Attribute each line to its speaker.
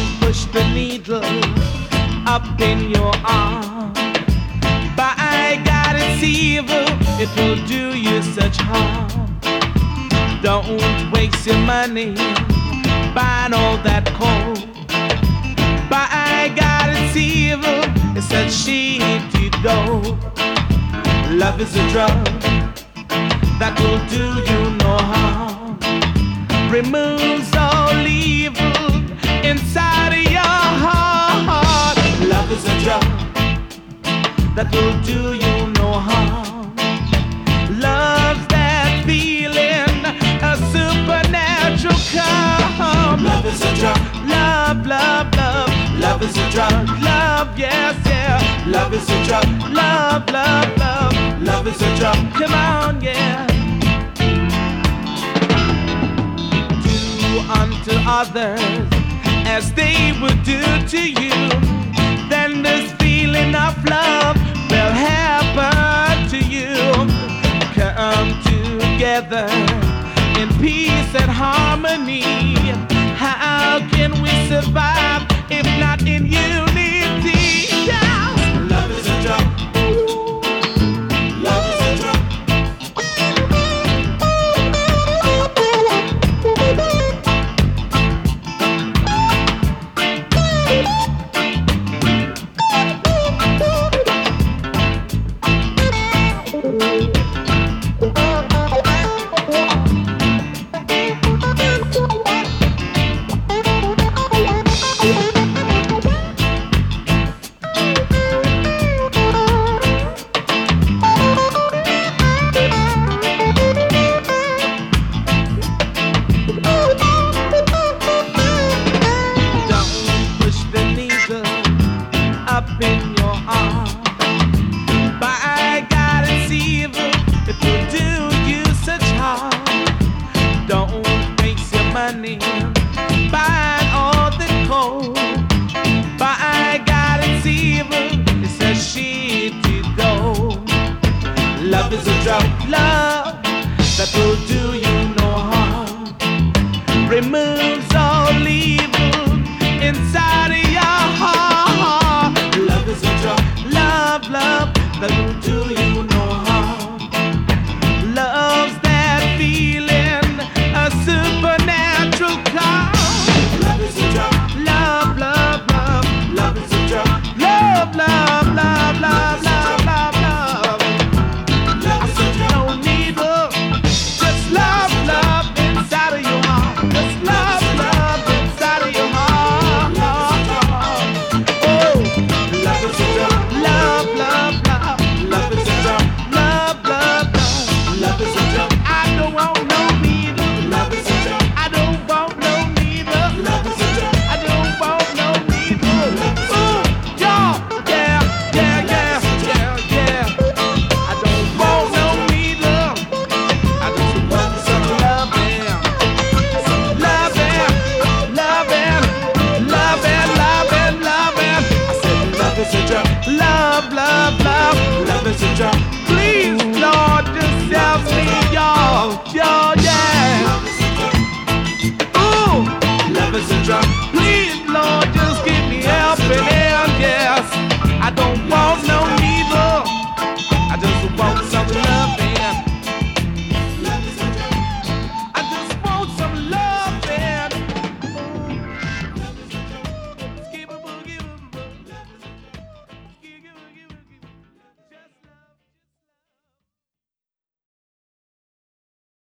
Speaker 1: push the needle up in your arm. By God, it's evil, it will do you such harm. Don't waste your money buying all that coal. By God, it's evil, it's such shitty dough. Love is a drug that will do you no harm. Removes all evil inside of your heart. Love is a drug that will do you no harm. Love's that feeling, a supernatural calm. Love is a drug. Love, love, love. Love is a drug. Love, yes, yeah. Love is a drug. Love, love, love. Love is a drug. Come on, yeah. Do unto others as they would do to you. Then this feeling of love will happen to you. Come together in peace and harmony. How can we survive if not in unity? Yeah. Love is a drug. Love is a drug. Love is a drug, love that will do you no harm. Remove